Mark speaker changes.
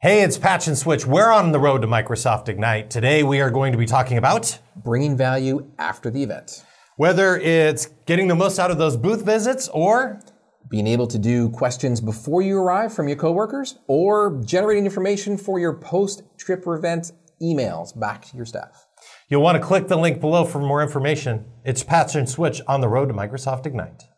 Speaker 1: Hey, it's Patch and Switch. We're on the road to Microsoft Ignite. Today we are going to be talking about
Speaker 2: bringing value after the event.
Speaker 1: Whether it's getting the most out of those booth visits or
Speaker 2: being able to do questions before you arrive from your coworkers or generating information for your post-trip event emails back to your staff.
Speaker 1: You'll want to click the link below for more information. It's Patch and Switch on the road to Microsoft Ignite.